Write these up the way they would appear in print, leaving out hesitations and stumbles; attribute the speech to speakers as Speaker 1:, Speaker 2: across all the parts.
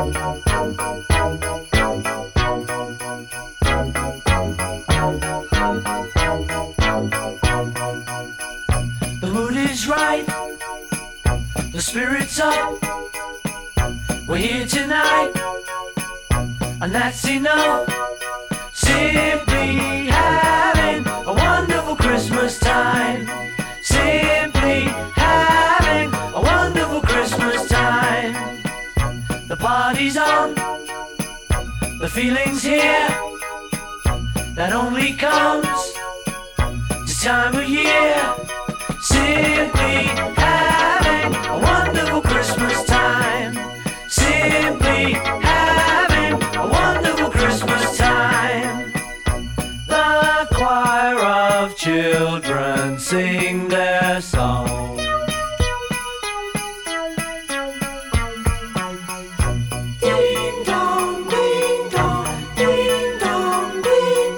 Speaker 1: The mood is right, the spirit's up. We're here tonight, and that's enough. Simply having a wonderful Christmas time. Simply having a wonderful Christmas time. The party's on, the feeling's here. That only comes this time of year. Simply having a wonderful Christmas time. Simply having a wonderful Christmas time. The choir of children sing their song. Ding dong, ding dong, ding dong, ding.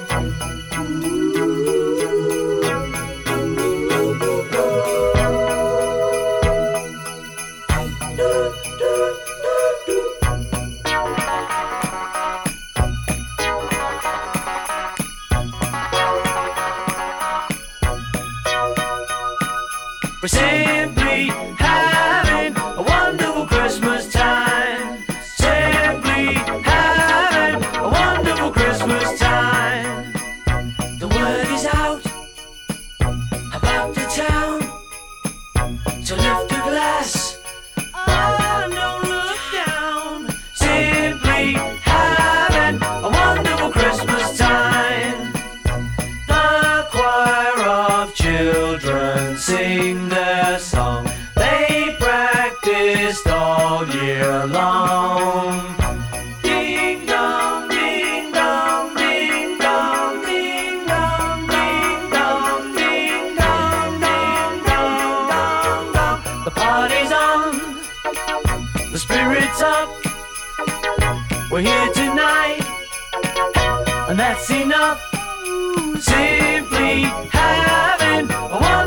Speaker 1: We're simply having a wonderful Christmas time. Simply having a wonderful Christmas time. The word is out about the town to lift a glass. Oh, don't look down. Simply having a wonderful Christmas time. The choir of children sing their song. They practiced all year long. Ding dong, ding dong, ding dong, ding dong, ding dong, ding dong, ding dong, dong, dong. The party's on, the spirit's up. We're here tonight, and that's enough. Simply having a